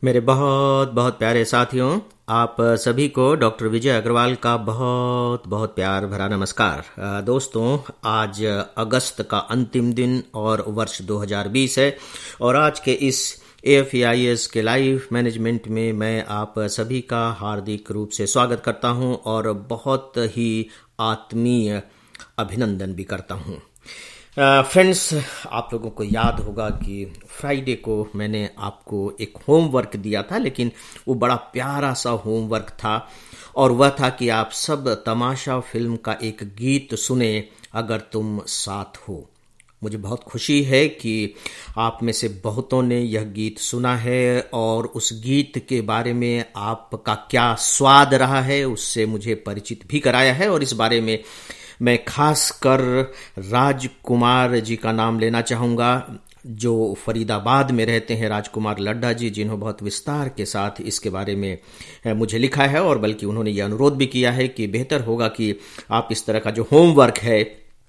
मेरे बहुत बहुत प्यारे साथियों, आप सभी को डॉक्टर विजय अग्रवाल का बहुत बहुत प्यार भरा नमस्कार। दोस्तों, आज अगस्त का अंतिम दिन और वर्ष 2020 है और आज के इस AFEIS के लाइफ मैनेजमेंट में मैं आप सभी का हार्दिक रूप से स्वागत करता हूं और बहुत ही आत्मीय अभिनंदन भी करता हूं। फ्रेंड्स, आप लोगों को याद होगा कि फ्राइडे को मैंने आपको एक होमवर्क दिया था, लेकिन वो बड़ा प्यारा सा होमवर्क था और वह था कि आप सब तमाशा फिल्म का एक गीत सुने, अगर तुम साथ हो। मुझे बहुत खुशी है कि आप में से बहुतों ने यह गीत सुना है और उस गीत के बारे में आपका क्या स्वाद रहा है उससे मुझे परिचित भी कराया है। और इस बारे में मैं खास कर राजकुमार जी का नाम लेना चाहूँगा, जो फरीदाबाद में रहते हैं। राजकुमार लड्ढा जी, जिन्होंने बहुत विस्तार के साथ इसके बारे में मुझे लिखा है और बल्कि उन्होंने ये अनुरोध भी किया है कि बेहतर होगा कि आप इस तरह का जो होमवर्क है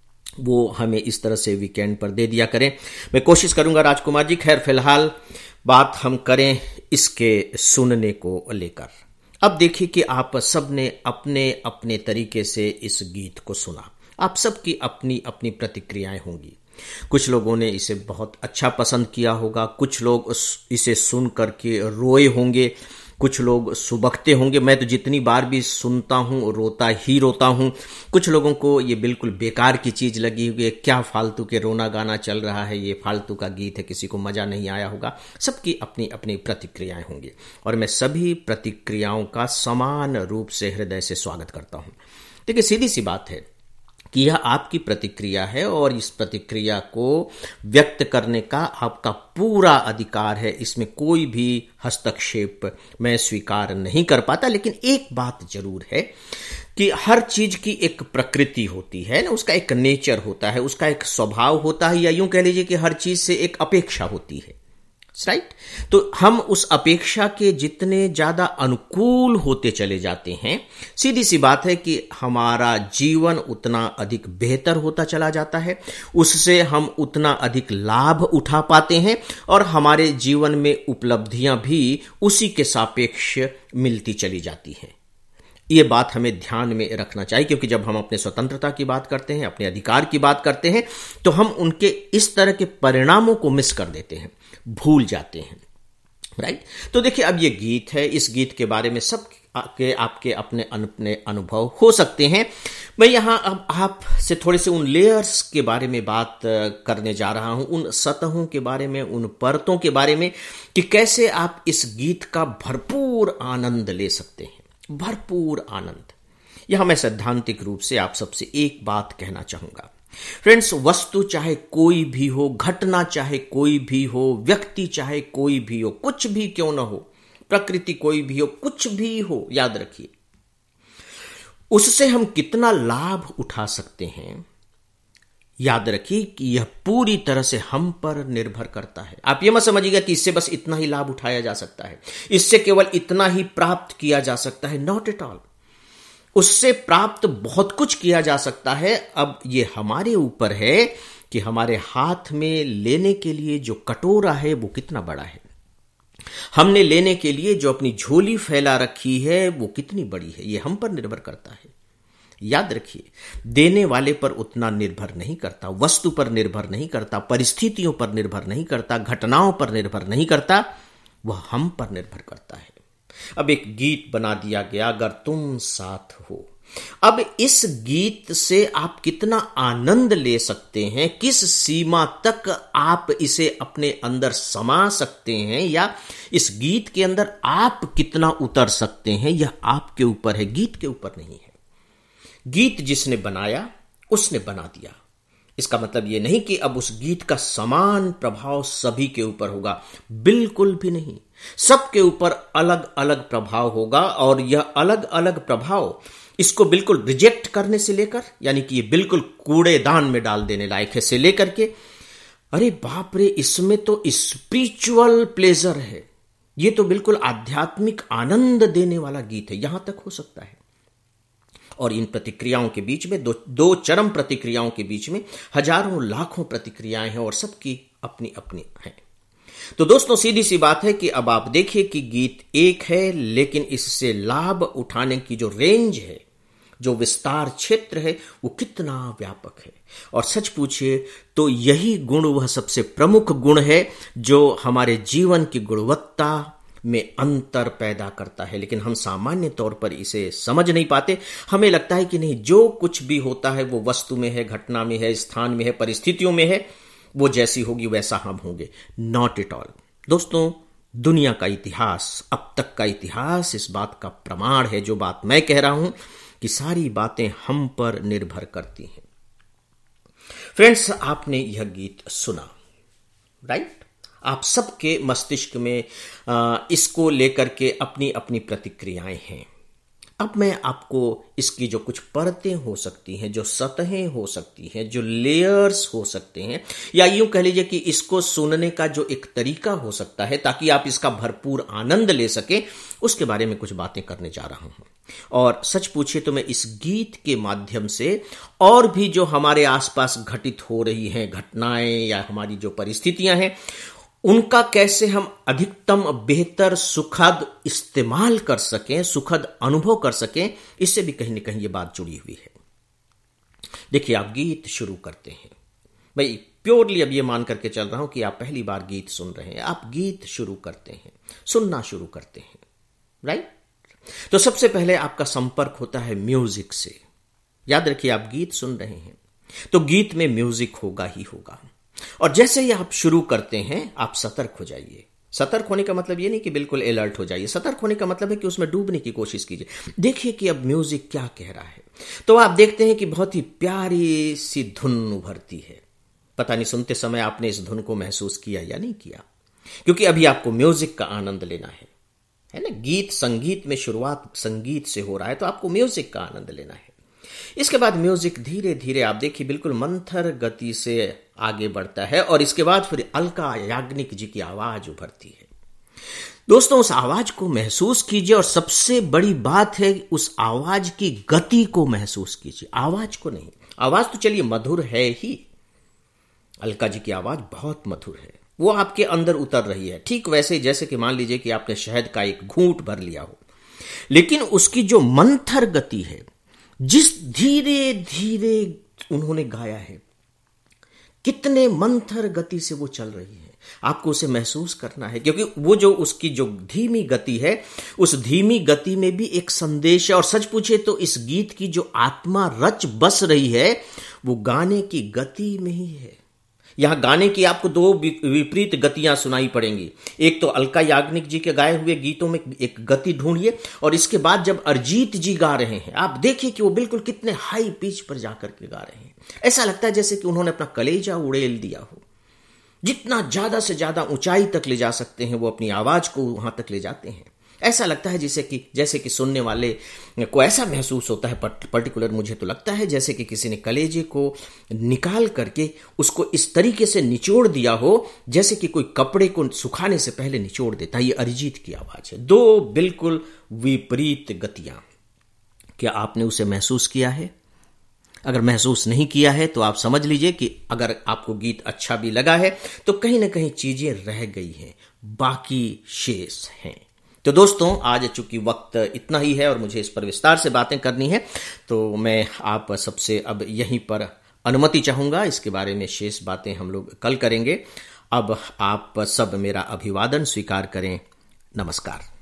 वो हमें इस तरह से वीकेंड पर दे दिया करें। मैं कोशिश करूंगा राजकुमार जी। खैर, फिलहाल बात हम करें इसके सुनने को लेकर। अब देखिए कि आप सब ने अपने अपने तरीके से इस गीत को सुना। आप सबकी अपनी अपनी प्रतिक्रियाएं होंगी। कुछ लोगों ने इसे बहुत अच्छा पसंद किया होगा, कुछ लोग इसे सुन करके रोए होंगे, कुछ लोग सुबकते होंगे। मैं तो जितनी बार भी सुनता हूं रोता ही रोता हूं। कुछ लोगों को ये बिल्कुल बेकार की चीज लगी हुई है, क्या फालतू के रोना गाना चल रहा है, ये फालतू का गीत है, किसी को मजा नहीं आया होगा। सबकी अपनी अपनी प्रतिक्रियाएं होंगी और मैं सभी प्रतिक्रियाओं का समान रूप से हृदय से स्वागत करता हूं। देखिए, सीधी सी बात है कि यह आपकी प्रतिक्रिया है और इस प्रतिक्रिया को व्यक्त करने का आपका पूरा अधिकार है। इसमें कोई भी हस्तक्षेप मैं स्वीकार नहीं कर पाता। लेकिन एक बात जरूर है कि हर चीज की एक प्रकृति होती है ना, उसका एक नेचर होता है, उसका एक स्वभाव होता है, या यूं कह लीजिए कि हर चीज से एक अपेक्षा होती है। राइट? तो हम उस अपेक्षा के जितने ज्यादा अनुकूल होते चले जाते हैं, सीधी सी बात है कि हमारा जीवन उतना अधिक बेहतर होता चला जाता है, उससे हम उतना अधिक लाभ उठा पाते हैं और हमारे जीवन में उपलब्धियां भी उसी के सापेक्ष मिलती चली जाती हैं। ये बात हमें ध्यान में रखना चाहिए, क्योंकि जब हम अपने स्वतंत्रता की बात करते हैं, अपने अधिकार की बात करते हैं, तो हम उनके इस तरह के परिणामों को मिस कर देते हैं, भूल जाते हैं। राइट? तो देखिए, अब ये गीत है, इस गीत के बारे में सब आपके अपने अपने अनुभव हो सकते हैं। मैं यहां अब आपसे थोड़े से उन लेयर्स के बारे में बात करने जा रहा हूं, उन सतहों के बारे में, उन परतों के बारे में, कि कैसे आप इस गीत का भरपूर आनंद ले सकते हैं। भरपूर आनंद। यहां मैं सैद्धांतिक रूप से आप सबसे एक बात कहना चाहूंगा। फ्रेंड्स, वस्तु चाहे कोई भी हो, घटना चाहे कोई भी हो, व्यक्ति चाहे कोई भी हो, कुछ भी क्यों ना हो, प्रकृति कोई भी हो, कुछ भी हो, याद रखिए उससे हम कितना लाभ उठा सकते हैं, याद रखिए कि यह पूरी तरह से हम पर निर्भर करता है। आप यह मत समझिएगा कि इससे बस इतना ही लाभ उठाया जा सकता है, इससे केवल इतना ही प्राप्त किया जा सकता है। Not at all. उससे प्राप्त बहुत कुछ किया जा सकता है। अब ये हमारे ऊपर है कि हमारे हाथ में लेने के लिए जो कटोरा है वो कितना बड़ा है, हमने लेने के लिए जो अपनी झोली फैला रखी है वो कितनी बड़ी है। ये हम पर निर्भर करता है। याद रखिए, देने वाले पर उतना निर्भर नहीं करता, वस्तु पर निर्भर नहीं करता, परिस्थितियों पर निर्भर नहीं करता, घटनाओं पर निर्भर नहीं करता, वह हम पर निर्भर करता है। अब एक गीत बना दिया गया, अगर तुम साथ हो। अब इस गीत से आप कितना आनंद ले सकते हैं, किस सीमा तक आप इसे अपने अंदर समा सकते हैं, या इस गीत के अंदर आप कितना उतर सकते हैं, यह आपके ऊपर है, गीत के ऊपर नहीं है। गीत जिसने बनाया उसने बना दिया। इसका मतलब यह नहीं कि अब उस गीत का समान प्रभाव सभी के ऊपर होगा, बिल्कुल भी नहीं। सबके ऊपर अलग अलग प्रभाव होगा और यह अलग अलग प्रभाव इसको बिल्कुल रिजेक्ट करने से लेकर, यानी कि ये बिल्कुल कूड़ेदान में डाल देने लायक है, से लेकर के अरे बाप रे इसमें तो स्पिरिचुअल प्लेजर है, ये तो बिल्कुल आध्यात्मिक आनंद देने वाला गीत है, यहां तक हो सकता है। और इन प्रतिक्रियाओं के बीच में दो चरम प्रतिक्रियाओं के बीच में हजारों लाखों प्रतिक्रियाएं हैं और सबकी अपनी अपनी हैं। तो दोस्तों सीधी सी बात है कि अब आप देखिए कि गीत एक है, लेकिन इससे लाभ उठाने की जो रेंज है, जो विस्तार क्षेत्र है, वो कितना व्यापक है। और सच पूछिए तो यही गुण वह सबसे प्रमुख गुण है जो हमारे जीवन की गुणवत्ता में अंतर पैदा करता है। लेकिन हम सामान्य तौर पर इसे समझ नहीं पाते। हमें लगता है कि नहीं, जो कुछ भी होता है वो वस्तु में है, घटना में है, स्थान में है, परिस्थितियों में है, वो जैसी होगी वैसा हम होंगे। Not at all. दोस्तों दुनिया का इतिहास, अब तक का इतिहास इस बात का प्रमाण है, जो बात मैं कह रहा हूं कि सारी बातें हम पर निर्भर करती हैं। फ्रेंड्स, आपने यह गीत सुना, राइट? आप सबके मस्तिष्क में इसको लेकर के अपनी अपनी प्रतिक्रियाएं हैं। अब मैं आपको इसकी जो कुछ परतें हो सकती हैं, जो सतहें हो सकती हैं, जो लेयर्स हो सकते हैं, या यूं कह लीजिए कि इसको सुनने का जो एक तरीका हो सकता है ताकि आप इसका भरपूर आनंद ले सके, उसके बारे में कुछ बातें करने जा रहा हूं। और सच पूछिए तो मैं इस गीत के माध्यम से और भी जो हमारे आसपास घटित हो रही हैं घटनाएं या हमारी जो परिस्थितियां हैं, उनका कैसे हम अधिकतम बेहतर सुखद इस्तेमाल कर सकें, सुखद अनुभव कर सकें, इससे भी कहीं न कहीं ये बात जुड़ी हुई है। देखिए, आप गीत शुरू करते हैं, भाई प्योरली अब ये मान करके चल रहा हूं कि आप पहली बार गीत सुन रहे हैं। आप गीत शुरू करते हैं, सुनना शुरू करते हैं, राइट? तो सबसे पहले आपका संपर्क होता है म्यूजिक से। याद रखिए, आप गीत सुन रहे हैं तो गीत में म्यूजिक होगा ही होगा। और जैसे ही आप शुरू करते हैं, आप सतर्क हो जाइए। सतर्क होने का मतलब ये नहीं कि बिल्कुल अलर्ट हो जाइए। सतर्क होने का मतलब है कि उसमें डूबने की कोशिश कीजिए। देखिए कि अब म्यूजिक क्या कह रहा है। तो आप देखते हैं कि बहुत ही प्यारी सी धुन उभरती है। पता नहीं सुनते समय आपने इस धुन को महसूस किया या नहीं किया, क्योंकि अभी आपको म्यूजिक का आनंद लेना है ना। गीत, संगीत में शुरुआत संगीत से हो रहा है, तो आपको म्यूजिक का आनंद लेना है। इसके बाद म्यूजिक धीरे धीरे आप देखिए बिल्कुल मंथर गति से आगे बढ़ता है, और इसके बाद फिर अलका याग्निक जी की आवाज उभरती है। दोस्तों, उस आवाज को महसूस कीजिए, और सबसे बड़ी बात है उस आवाज की गति को महसूस कीजिए, आवाज को नहीं। आवाज तो चलिए मधुर है ही, अलका जी की आवाज बहुत मधुर है, वो आपके अंदर उतर रही है, ठीक वैसे जैसे कि मान लीजिए कि आपने शहद का एक घूंट भर लिया हो। लेकिन उसकी जो मंथर गति है, जिस धीरे धीरे उन्होंने गाया है, कितने मंथर गति से वो चल रही है, आपको उसे महसूस करना है। क्योंकि वो जो उसकी जो धीमी गति है, उस धीमी गति में भी एक संदेश है। और सच पूछे तो इस गीत की जो आत्मा रच बस रही है, वो गाने की गति में ही है। यहां गाने की आपको दो विपरीत गतियां सुनाई पड़ेंगी। एक तो अलका याग्निक जी के गाए हुए गीतों में एक गति ढूंढिए, और इसके बाद जब अरिजीत जी गा रहे हैं, आप देखिए कि वो बिल्कुल कितने हाई पिच पर जाकर के गा रहे हैं। ऐसा लगता है जैसे कि उन्होंने अपना कलेजा उड़ेल दिया हो। जितना ज्यादा से ज्यादा ऊंचाई तक ले जा सकते हैं, वो अपनी आवाज को वहां तक ले जाते हैं। ऐसा लगता है जैसे कि सुनने वाले को ऐसा महसूस होता है, पर्टिकुलर मुझे तो लगता है जैसे कि किसी ने कलेजे को निकाल करके उसको इस तरीके से निचोड़ दिया हो, जैसे कि कोई कपड़े को सुखाने से पहले निचोड़ देता है। ये अरिजीत की आवाज है। दो बिल्कुल विपरीत गतियां। क्या आपने उसे महसूस किया है? अगर महसूस नहीं किया है तो आप समझ लीजिए कि अगर आपको गीत अच्छा भी लगा है तो कहीं ना कहीं चीजें रह गई हैं, बाकी शेष हैं। तो दोस्तों, आज चूंकि वक्त इतना ही है और मुझे इस पर विस्तार से बातें करनी है, तो मैं आप सबसे अब यहीं पर अनुमति चाहूंगा। इसके बारे में शेष बातें हम लोग कल करेंगे। अब आप सब मेरा अभिवादन स्वीकार करें। नमस्कार।